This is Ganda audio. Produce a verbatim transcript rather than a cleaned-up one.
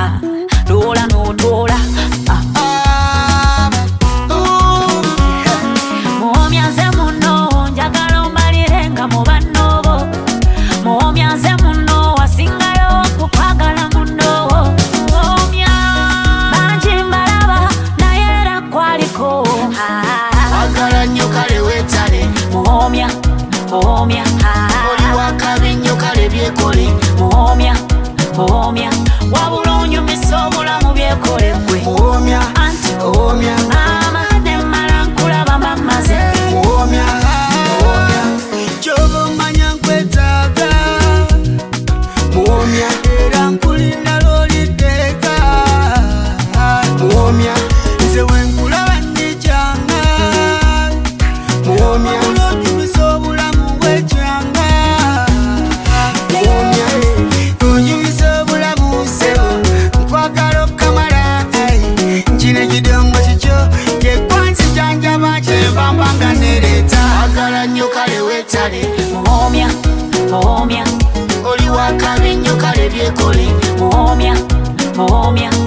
Lola no tola Muomya nze muno njagala mbalirenga mu bannobo Muomya nze muno wasingayo kukwagala muno Muomya banji mbalaba naye era kwaliko Wagala nnyo kale weetale Muomya Muomya oli wakabi nnyo kale byekole Muomya Muomya wabula onyumisa obulamu byekole gwe Muomya Muomya mama nemmala nkulaba mamaze Muomya Muomya ky'oba omanya nkwetaaga Muomya era nkulinda lw'oliddeeka Muomya nze wenkulaba nnikyanga Muomya onyumisa obulamu bwekyanga Muomya onyumisa obulamu sebo nkwagala okamala kino ekidongo kikyo kyekwansi kyanjaba kyembambanga nereeta wagala nnyo kale weetale Muomya Muomya oli wakabi nnyo kale byekole Muomya Muomya